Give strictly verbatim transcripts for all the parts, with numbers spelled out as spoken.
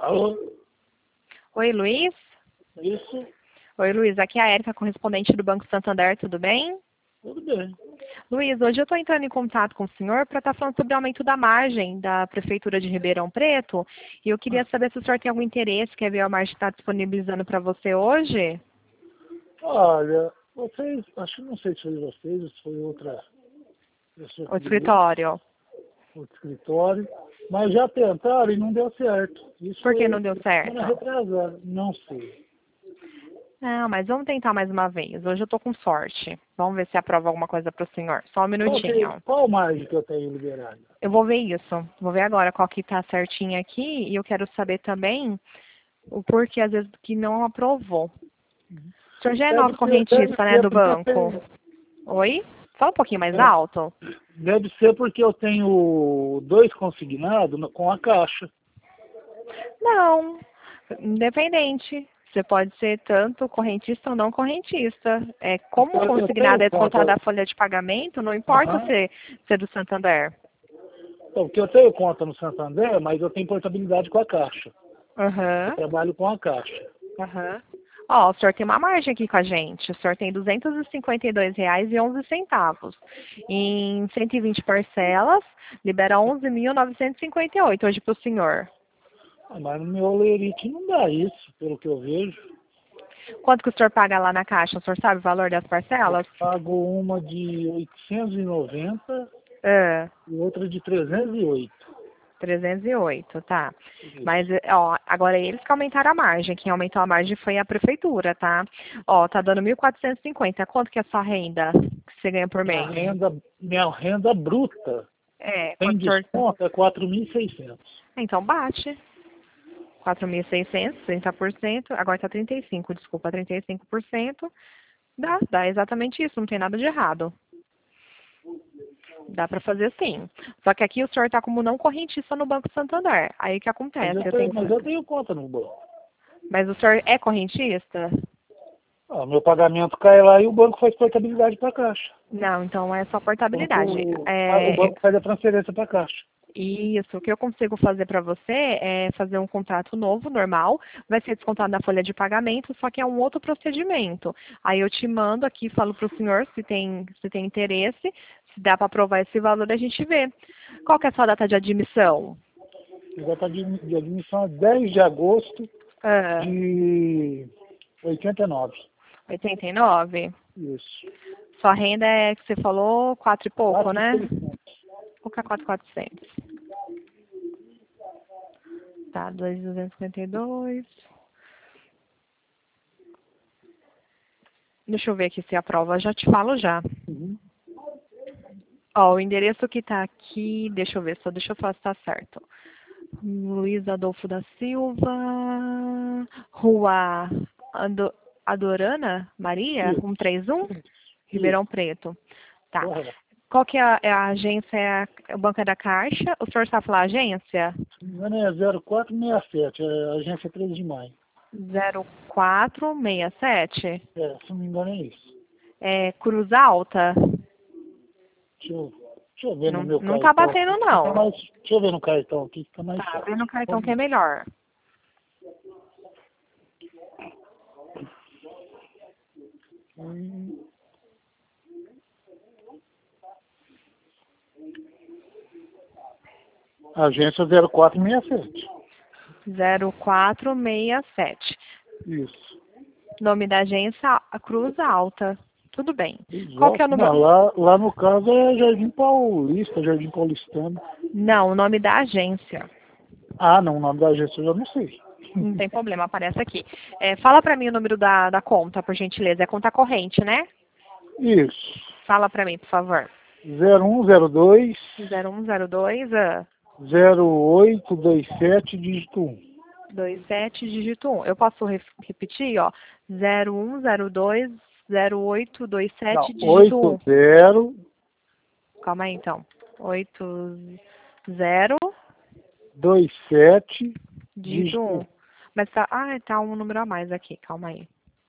Alô? Oi, Luiz. Isso? Oi, Luiz. Aqui é a Érica, correspondente do Banco Santander. Tudo bem? Tudo bem. Luiz, hoje eu estou entrando em contato com o senhor para estar falando sobre o aumento da margem da Prefeitura de Ribeirão Preto. E eu queria saber se o senhor tem algum interesse, quer ver a margem que está disponibilizando para você hoje? Olha, vocês, acho que não sei se foi vocês ou se foi outra pessoa O que ligou, escritório. outro escritório, mas já tentaram e não deu certo. Isso Por que foi não deu certo? semana retrasada, não sei. Não, mas vamos tentar mais uma vez. Hoje eu estou com sorte. Vamos ver se aprova alguma coisa para o senhor. Só um Qual, que, minutinho. qual margem que eu tenho liberada? Eu vou ver isso. Vou ver agora qual que está certinho aqui. E eu quero saber também o porquê, às vezes, que não aprovou. O senhor já é Deve nosso ser, correntista, deve né, ser do porque eu banco? tenho, Oi? Fala um pouquinho mais é, alto. deve ser porque eu tenho dois consignados no- com a Caixa. Não, independente. Você pode ser tanto correntista ou não correntista. É, como Eu, eu consignado tenho é descontado conta. da folha de pagamento, não importa Aham. se, se é do Santander. Então, porque eu tenho conta no Santander, mas eu tenho portabilidade com a Caixa. Eu Aham, trabalho com a Caixa. aham. Ó, o senhor tem uma margem aqui com a gente. O senhor tem duzentos e cinquenta e dois reais e onze centavos. Em cento e vinte parcelas, libera onze mil novecentos e cinquenta e oito hoje para o senhor. Ah, mas no meu Lerite não dá isso, pelo que eu vejo. Quanto que o senhor paga lá na caixa? O senhor sabe o valor das Eu parcelas? pago uma de oitocentos e noventa É, e outra de trezentos e oito. trezentos e oito, tá. Mas, Isso. ó, agora eles que aumentaram a margem. Quem aumentou a margem foi a prefeitura, tá? Ó, tá dando mil quatrocentos e cinquenta. Quanto que é a sua renda que você ganha por Minha mês? renda, minha renda bruta É, sem quanto o senhor... desconto é quatro mil e seiscentos. Então bate. quatro mil e seiscentos, trinta por cento. Agora tá trinta e cinco, desculpa, trinta e cinco por cento. Dá, dá exatamente isso, não tem nada de errado. Dá para fazer sim. Só que aqui o senhor está como não correntista no Banco Santander. Aí o que Mas acontece? eu Eu tenho, tenho mas que... eu tenho conta no banco. Mas o senhor é correntista? Ah, meu pagamento cai lá e o banco faz portabilidade para a Caixa. Não, então é só O portabilidade. banco, o É, banco faz a transferência para a Caixa. isso, o que eu consigo fazer para você é fazer um contrato novo, normal, vai ser descontado na folha de pagamento, só que é um outro procedimento. Aí eu te mando aqui, falo para o senhor se tem, se tem interesse, se dá para aprovar esse valor, a gente vê. Qual que é a sua data de admissão? A data de de admissão é dez de agosto Ah, de oitenta e nove. oitenta e nove? Isso. Sua renda é, que você falou, quatro e pouco, quatro mil e né? seiscentos. Vou colocar quatro mil e quatrocentos. Tá, dois mil duzentos e cinquenta e dois. Deixa eu ver aqui se aprova, já te falo já. Uhum. Ó, o endereço que tá aqui, deixa eu ver, só deixa eu falar se tá certo. Luiz Adolfo da Silva, Rua Ando, Adorana Maria, Isso. cento e trinta e um, Isso. Ribeirão Preto. Tá. Correto. Qual que é a, é a agência, é a, o Banco é da Caixa? O senhor sabe falar agência? Se não me engano é zero quatro seis sete, é a agência treze de maio. zero quatro seis sete? É, se não me engano é isso. É Cruz Alta? Deixa eu, deixa eu ver no Não, meu não tá cartão. batendo, Fica não. mais, deixa eu ver no cartão aqui, fica mais Tá, vê no fácil. cartão que é Vamos- melhor. Hum, Agência zero quatro seis sete. zero quatro seis sete. Isso. Nome da agência, Cruz Alta. Tudo bem. Cruz Qual que é o Alta. Não, número? lá, lá no caso é Jardim Paulista, Jardim Paulistano. Não, o nome da agência. Ah, não, o nome da agência eu já não sei. Não tem problema, aparece aqui. É, fala pra mim o número da, da conta, por gentileza. É conta corrente, né? Isso. Fala pra mim, por favor. zero um zero dois zero um zero dois, ah, zero oito dois sete dígito um. dois sete, dígito um. Eu posso re- repetir, ó. zero um zero dois zero oito dois Não, sete, dígito um. oito zero Calma aí, então. oito zero, dois sete dígito dígito um. um. Mas tá, ah, tá um número a mais aqui. Calma aí.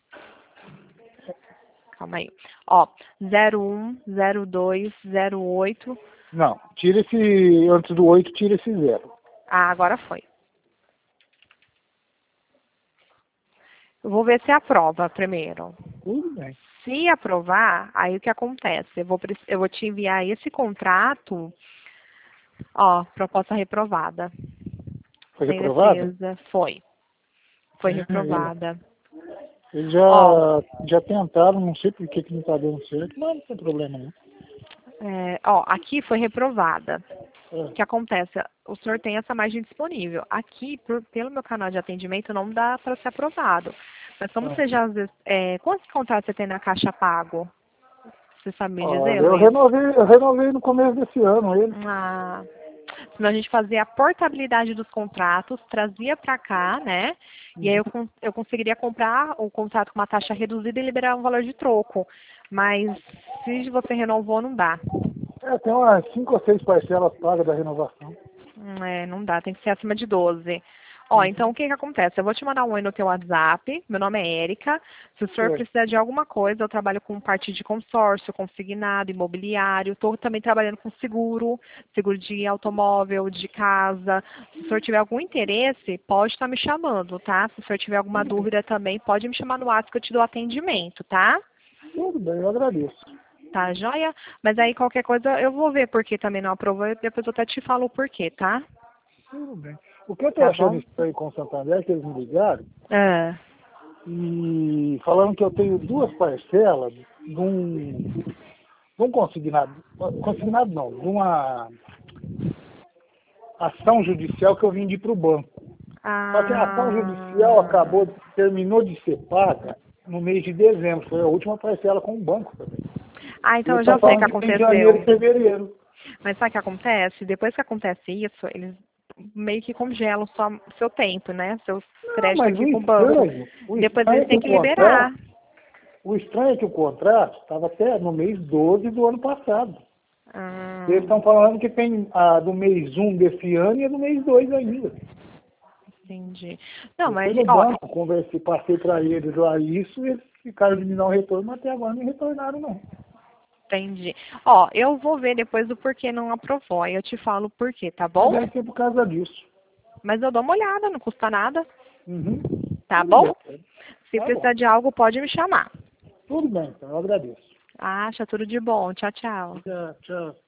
Calma aí. Ó, zero um zero dois zero oito. Não, tira esse, antes do oito, tira esse zero. Ah, agora foi. Eu vou ver se aprova primeiro. Tudo bem. Se aprovar, aí o que acontece? Eu vou, preci- eu vou te enviar esse contrato, ó, proposta reprovada. Foi Sem reprovado? defesa. Foi. Foi É, reprovada. eles Ó, já, já tentaram, não sei por que, que não está dando certo, mas não tem problema não. é, ó, aqui foi reprovada. É. O que acontece? O senhor tem essa margem disponível. Aqui, por- pelo meu canal de atendimento, não dá para ser aprovado. Mas como Ah. você já, às vezes, é, quantos contratos você tem na Caixa Pago? Você sabe me dizer, Olha, eu Luiz? renovei, eu renovei no começo desse ano ele. Ah, senão a gente fazia a portabilidade dos contratos, trazia para cá, né? E aí eu, con- eu conseguiria comprar o contrato com uma taxa reduzida e liberar um valor de troco. Mas se você renovou, não dá. É, tem umas cinco ou seis parcelas pagas da renovação. Hum, É, não dá, tem que ser acima de doze. Ó, então o que que acontece? Eu vou te mandar um oi no teu WhatsApp, meu nome é Érica. Se o senhor É. precisar de alguma coisa, eu trabalho com parte de consórcio, consignado, imobiliário, estou também trabalhando com seguro, seguro de automóvel, de casa. Se o senhor tiver algum interesse, pode estar me chamando, tá? Se o senhor tiver alguma dúvida também, pode me chamar no WhatsApp que eu te dou atendimento, tá? Tudo bem, eu agradeço. Tá, joia? Mas aí qualquer coisa eu vou ver porque também não aprovou e depois eu até te falo o porquê, tá? Tudo bem. O que eu tô Tá achando bom? estranho com o Santander é que eles me ligaram É. e falando que eu tenho duas parcelas de um, de um consignado, consignado não, de uma ação judicial que eu vendi para o banco. Só que a ação judicial Ah, acabou, terminou de ser paga no mês de dezembro, foi a última parcela com o banco também. ah, E então eles eu estão já sei o que falando que tem janeiro e aconteceu. fevereiro. Mas sabe o que acontece? Depois que acontece isso, eles meio que congelam só seu tempo, né? Seus Não, créditos mas o aqui com o banco. estranho, o Depois estranho eles é que têm o que liberar. contrato, o estranho é que o contrato estava até no mês doze do ano passado. Eles Ah, estão falando que tem a do mês um desse ano e a do mês dois ainda. entendi. Não, Eu fui mas, no ó, banco, conversei, passei para eles lá isso, e eles ficaram de me dar um retorno, mas até agora não retornaram não. entendi. Ó, eu vou ver depois do porquê não aprovou. Aí eu te falo o porquê, tá Mas bom? deve ser por causa disso. Mas eu dou uma olhada, não custa nada. Uhum. Tá Tudo bom? bem. Se Tá bom. precisar de algo, pode me chamar. Tudo bem, então eu agradeço. Acha tudo de bom. Tchau, tchau. Tchau, tchau.